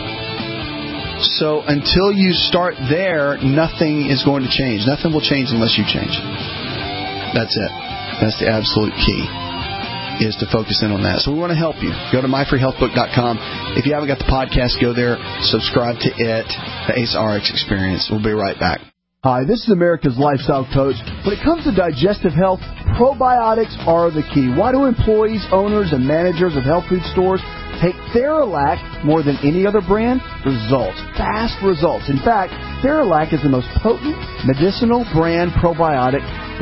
So until you start there, nothing is going to change. Nothing will change unless you change. That's it. That's the absolute key, is to focus in on that. So we want to help you. Go to my free health book dot com. If you haven't got the podcast, go there, subscribe to it, the A C E R X Experience. We'll be right back. Hi, this is America's Lifestyle Coach. When it comes to digestive health, probiotics are the key. Why do employees, owners, and managers of health food stores take Theralac more than any other brand? Results. Fast results. In fact, Theralac is the most potent medicinal brand probiotic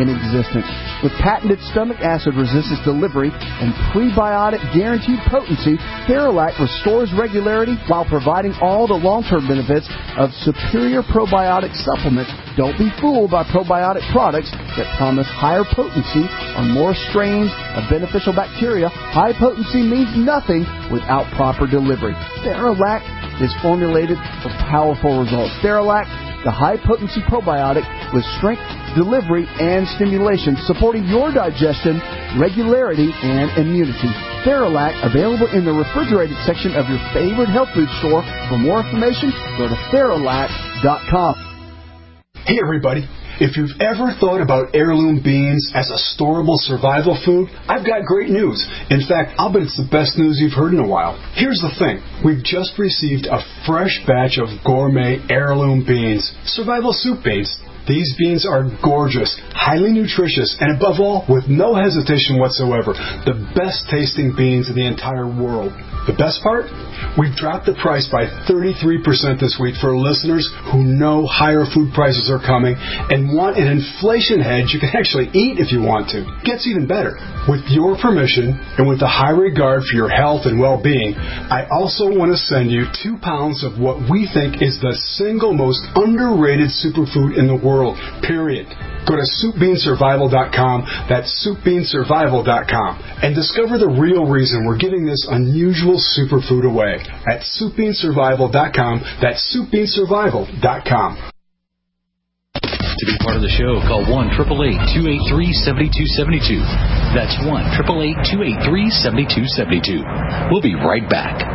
in existence. With patented stomach acid resistance delivery and prebiotic guaranteed potency, Theralac restores regularity while providing all the long-term benefits of superior probiotic supplements. Don't be fooled by probiotic products that promise higher potency or more strains of beneficial bacteria. High potency means nothing without proper delivery. Theralac is formulated for powerful results. Theralac, the high-potency probiotic with strength, delivery, and stimulation, supporting your digestion, regularity, and immunity. Theralac, available in the refrigerated section of your favorite health food store. For more information, go to Theralac dot com. Hey everybody, if you've ever thought about heirloom beans as a storable survival food, I've got great news. In fact, I'll bet it's the best news you've heard in a while. Here's the thing. We've just received a fresh batch of gourmet heirloom beans, survival soup beans. These beans are gorgeous, highly nutritious, and above all, with no hesitation whatsoever, the best tasting beans in the entire world. The best part? We've dropped the price by thirty-three percent this week for listeners who know higher food prices are coming and want an inflation hedge you can actually eat if you want to. Gets even better. With your permission and with a high regard for your health and well-being, I also want to send you two pounds of what we think is the single most underrated superfood in the world, period. Go to soup bean survival dot com, that's soup bean survival dot com, and discover the real reason we're giving this unusual superfood away at soup bean survival dot com, that's soup bean survival dot com. To be part of the show, call one eight eight eight, two eight three, seven two seven two. That's one eight eight eight, two eight three, seven two seven two. We'll be right back.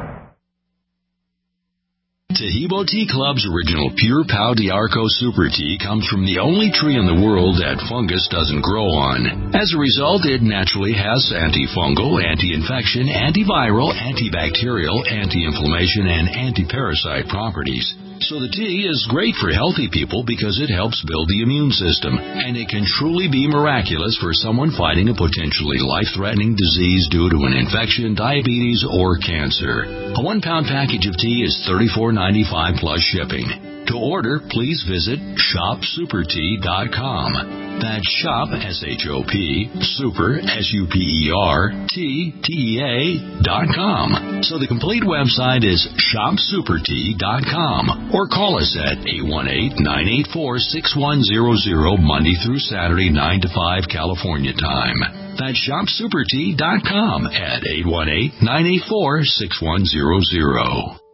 Taheebo Tea Club's original Pure Pau D'Arco Super Tea comes from the only tree in the world that fungus doesn't grow on. As a result, it naturally has antifungal, anti-infection, antiviral, antibacterial, anti-inflammation, and anti-parasite properties. So the tea is great for healthy people because it helps build the immune system, and it can truly be miraculous for someone fighting a potentially life-threatening disease due to an infection, diabetes, or cancer. A one-pound package of tea is thirty-four ninety-five plus shipping. To order, please visit shop super tea dot com. That's shop, S H O P, super, S U P E R, T, T E A, dot com. So the complete website is shop super tea dot com. Or call us at eight one eight, nine eight four, six one zero zero, Monday through Saturday, nine to five, California time. That's shop super tea dot com at eight one eight, nine eight four, six one zero zero.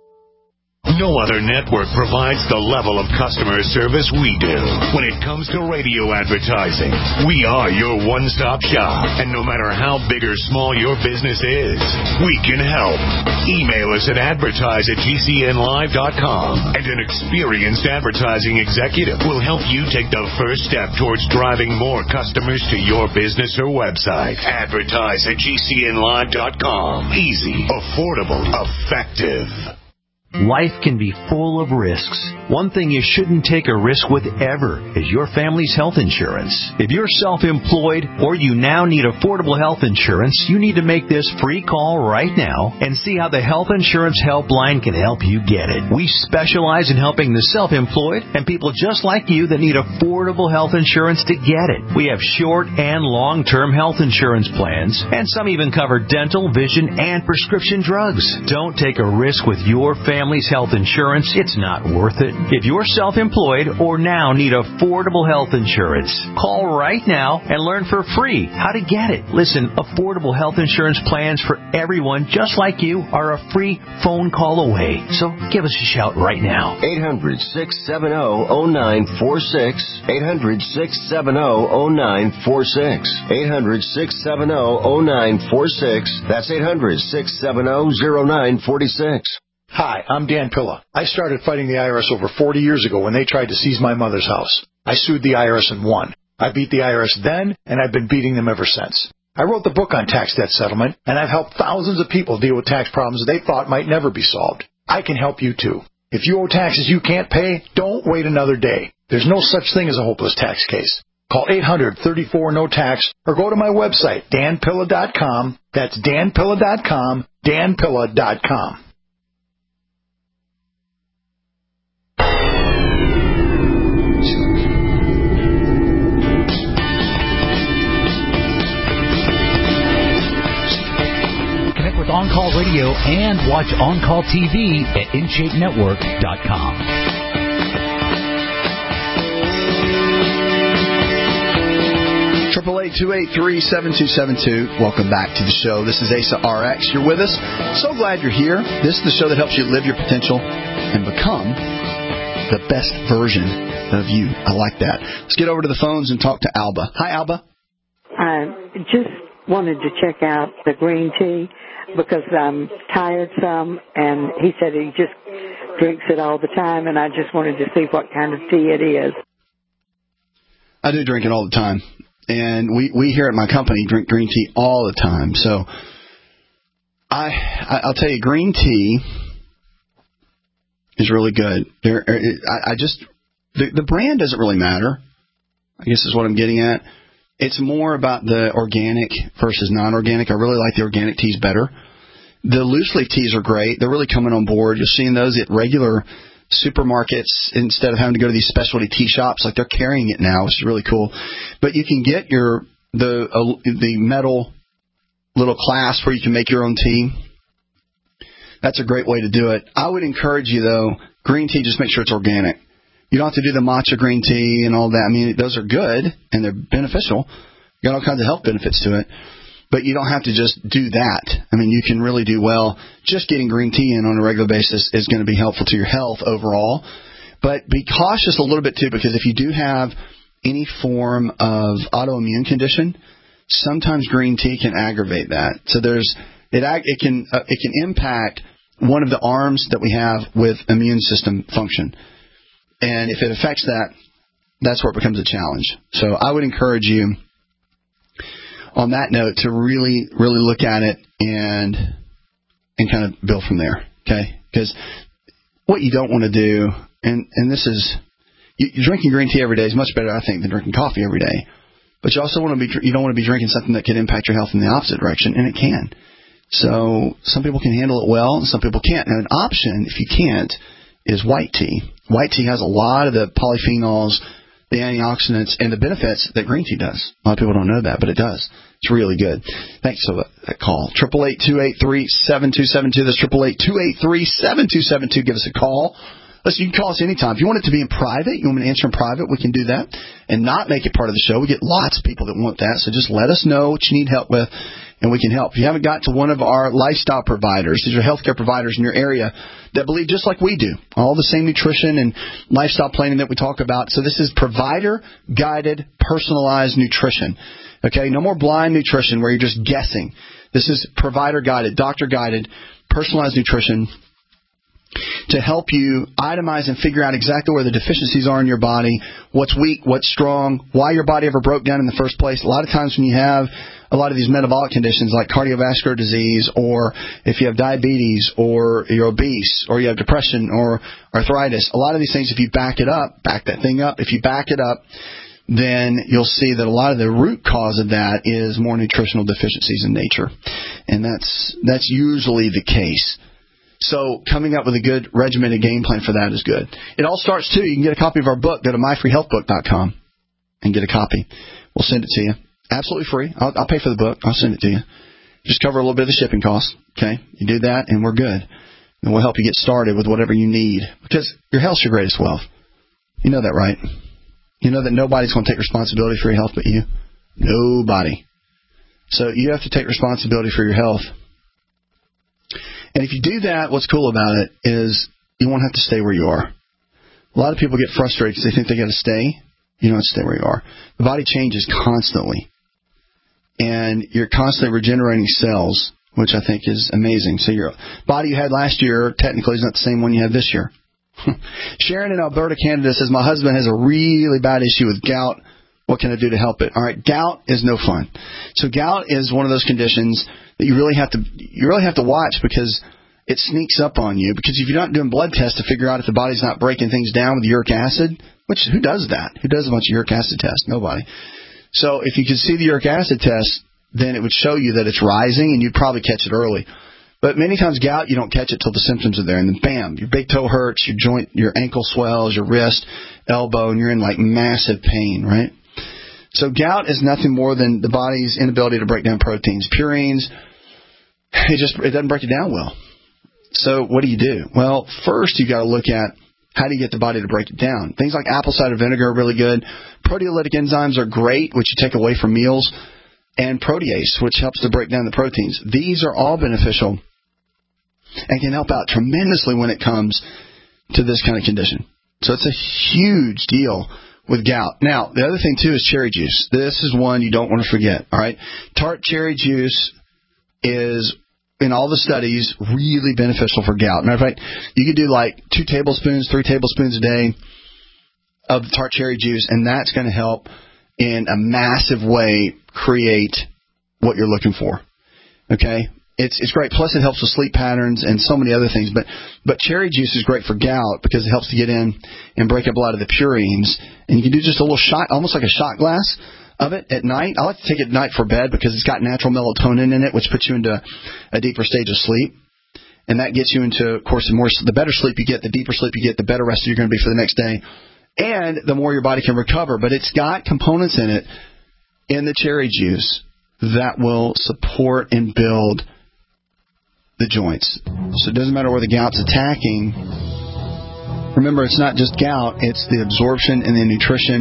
No other network provides the level of customer service we do. When it comes to radio advertising, we are your one-stop shop. And no matter how big or small your business is, we can help. Email us at advertise at G C N live dot com, and an experienced advertising executive will help you take the first step towards driving more customers to your business or website. Advertise at G C N live dot com. Easy, affordable, effective. Life can be full of risks. One thing you shouldn't take a risk with ever is your family's health insurance. If you're self-employed or you now need affordable health insurance, you need to make this free call right now and see how the Health Insurance Helpline can help you get it. We specialize in helping the self-employed and people just like you that need affordable health insurance to get it. We have short and long-term health insurance plans, and some even cover dental, vision, and prescription drugs. Don't take a risk with your family. Family's health insurance, it's not worth it. If you're self-employed or now need affordable health insurance, call right now and learn for free how to get it. Listen, affordable health insurance plans for everyone just like you are a free phone call away. So give us a shout right now. eight hundred, six seven zero, zero nine four six. eight hundred, six seven zero, zero nine four six. eight hundred, six seven zero, zero nine four six. That's eight hundred, six seven zero, zero nine four six. Hi, I'm Dan Pilla. I started fighting the I R S over forty years ago when they tried to seize my mother's house. I sued the I R S and won. I beat the I R S then, and I've been beating them ever since. I wrote the book on tax debt settlement, and I've helped thousands of people deal with tax problems they thought might never be solved. I can help you too. If you owe taxes you can't pay, don't wait another day. There's no such thing as a hopeless tax case. Call eight hundred, thirty-four, no tax or go to my website, dan pilla dot com. That's dan pilla dot com, dan pilla dot com. On Call Radio and watch On Call T V at in shape network dot com. Triple eight two eight three seven two seven two. Welcome back to the show. This is Asa R X. You're with us. So glad you're here. This is the show that helps you live your potential and become the best version of you. I like that. Let's get over to the phones and talk to Alba. Hi, Alba. I just wanted to check out the green tea because I'm tired some, and he said he just drinks it all the time, and I just wanted to see what kind of tea it is. I do drink it all the time. And we, we here at my company drink green tea all the time. So I, I'll tell you, green tea is really good. There, I, I just the, the brand doesn't really matter, I guess is what I'm getting at. It's more about the organic versus non-organic. I really like the organic teas better. The loose leaf teas are great. They're really coming on board. You're seeing those at regular supermarkets instead of having to go to these specialty tea shops. Like, they're carrying it now, which is really cool. But you can get your the uh, the metal little class where you can make your own tea. That's a great way to do it. I would encourage you, though, green tea, just make sure it's organic. You don't have to do the matcha green tea and all that. I mean, those are good and they're beneficial. You got all kinds of health benefits to it. But you don't have to just do that. I mean, you can really do well. Just getting green tea in on a regular basis is going to be helpful to your health overall. But be cautious a little bit, too, because if you do have any form of autoimmune condition, sometimes green tea can aggravate that. So there's it it can uh, it can impact one of the arms that we have with immune system function. And if it affects that, that's where it becomes a challenge. So I would encourage you, on that note, to really, really look at it and and kind of build from there, okay? Because what you don't want to do, and, and this is, you, drinking green tea every day is much better, I think, than drinking coffee every day. But you also want to be, you don't want to be drinking something that could impact your health in the opposite direction, and it can. So some people can handle it well, and some people can't. Now, an option, if you can't, is white tea. White tea has a lot of the polyphenols, the antioxidants, and the benefits that green tea does. A lot of people don't know that, but it does. It's really good. Thanks for that call. triple eight two eight three seven two seven two. That's triple eight two eight three seven two seven two. Give us a call. Listen, you can call us anytime. If you want it to be in private, you want me to answer in private, we can do that and not make it part of the show. We get lots of people that want that, so just let us know what you need help with, and we can help. If you haven't got to one of our lifestyle providers, these are healthcare providers in your area that believe just like we do, all the same nutrition and lifestyle planning that we talk about. So this is provider-guided, personalized nutrition. Okay, no more blind nutrition where you're just guessing. This is provider-guided, doctor-guided, personalized nutrition to help you itemize and figure out exactly where the deficiencies are in your body, what's weak, what's strong, why your body ever broke down in the first place. A lot of times when you have a lot of these metabolic conditions like cardiovascular disease, or if you have diabetes, or you're obese, or you have depression or arthritis, a lot of these things, if you back it up, back that thing up, if you back it up, then you'll see that a lot of the root cause of that is more nutritional deficiencies in nature. And that's that's usually the case. So coming up with a good regimented game plan for that is good. It all starts, too. You can get a copy of our book. Go to my free health book dot com and get a copy. We'll send it to you. Absolutely free. I'll, I'll pay for the book. I'll send it to you. Just cover a little bit of the shipping costs. Okay? You do that, and we're good. And we'll help you get started with whatever you need. Because your health's your greatest wealth. You know that, right? You know that nobody's going to take responsibility for your health but you? Nobody. So you have to take responsibility for your health. And if you do that, what's cool about it is you won't have to stay where you are. A lot of people get frustrated because they think they got to stay. You don't have to stay where you are. The body changes constantly. And you're constantly regenerating cells, which I think is amazing. So your body you had last year technically is not the same one you have this year. Sharon in Alberta, Canada says, my husband has a really bad issue with gout. What can I do to help it? All right, gout is no fun. So gout is one of those conditions that you really have to you really have to watch because it sneaks up on you. Because if you're not doing blood tests to figure out if the body's not breaking things down with uric acid, which who does that? Who does a bunch of uric acid tests? Nobody. So if you could see the uric acid test, then it would show you that it's rising, and you'd probably catch it early. But many times gout, you don't catch it till the symptoms are there, and then bam, your big toe hurts, your joint, your ankle swells, your wrist, elbow, and you're in like massive pain, right? So gout is nothing more than the body's inability to break down proteins. Purines it just it doesn't break it down well. So what do you do? Well, first you got to look at how do you get the body to break it down. Things like apple cider vinegar are really good. Proteolytic enzymes are great, which you take away from meals, and protease, which helps to break down the proteins. These are all beneficial and can help out tremendously when it comes to this kind of condition. So it's a huge deal with gout. Now, the other thing, too, is cherry juice. This is one you don't want to forget, all right? Tart cherry juice is, in all the studies, really beneficial for gout. Matter of fact, you could do like two tablespoons, three tablespoons a day of tart cherry juice, and that's going to help in a massive way create what you're looking for, okay? It's it's great. Plus, it helps with sleep patterns and so many other things. But but cherry juice is great for gout because it helps to get in and break up a lot of the purines. And you can do just a little shot, almost like a shot glass of it at night. I like to take it at night for bed because it's got natural melatonin in it, which puts you into a deeper stage of sleep. And that gets you into, of course, the more the better sleep you get, the deeper sleep you get, the better rest you're going to be for the next day. And the more your body can recover. But it's got components in it, in the cherry juice, that will support and build the joints. So it doesn't matter where the gout's attacking. Remember, it's not just gout, it's the absorption and the nutrition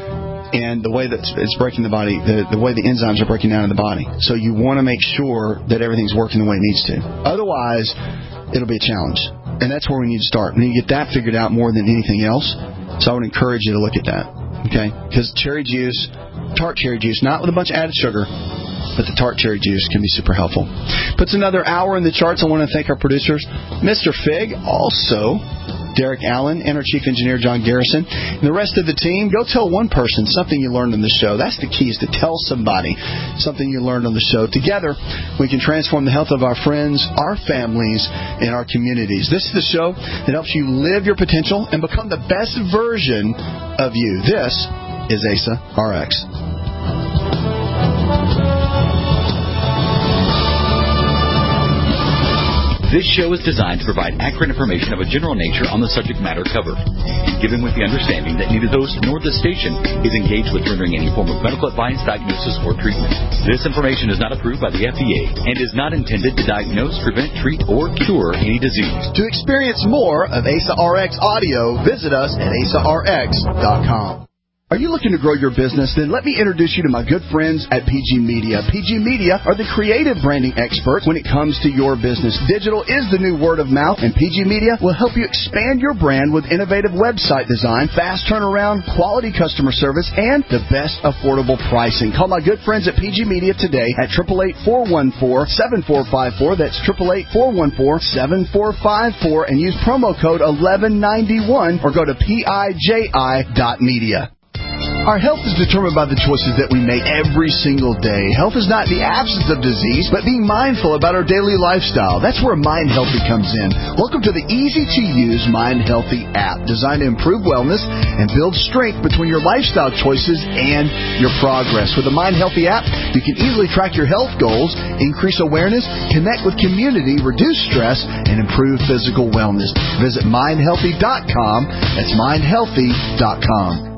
and the way that it's breaking the body, the, the way the enzymes are breaking down in the body. So you want to make sure that everything's working the way it needs to. Otherwise, it'll be a challenge. And that's where we need to start. We need to get that figured out more than anything else. So I would encourage you to look at that. Okay? Because cherry juice, tart cherry juice, not with a bunch of added sugar, but the tart cherry juice can be super helpful. Puts another hour in the charts. I want to thank our producers, Mister Fig, also Derek Allen, and our chief engineer, John Garrison. And the rest of the team, go tell one person something you learned on the show. That's the key, is to tell somebody something you learned on the show. Together, we can transform the health of our friends, our families, and our communities. This is the show that helps you live your potential and become the best version of you. This is A S A R X. This show is designed to provide accurate information of a general nature on the subject matter covered, given with the understanding that neither the host nor the station is engaged with rendering any form of medical advice, diagnosis, or treatment. This information is not approved by the F D A and is not intended to diagnose, prevent, treat, or cure any disease. To experience more of A S A R X audio, visit us at A S A R X dot com. Are you looking to grow your business? Then let me introduce you to my good friends at P G Media. P G Media are the creative branding experts when it comes to your business. Digital is the new word of mouth, and P G Media will help you expand your brand with innovative website design, fast turnaround, quality customer service, and the best affordable pricing. Call my good friends at P G Media today at eight eight eight, four one four, seven four five four. That's eight eight eight, four one four, seven four five four, and use promo code eleven ninety-one or go to P I J I dot media. Our health is determined by the choices that we make every single day. Health is not the absence of disease, but being mindful about our daily lifestyle. That's where Mind Healthy comes in. Welcome to the easy-to-use Mind Healthy app, designed to improve wellness and build strength between your lifestyle choices and your progress. With the Mind Healthy app, you can easily track your health goals, increase awareness, connect with community, reduce stress, and improve physical wellness. Visit mind healthy dot com. That's mind healthy dot com.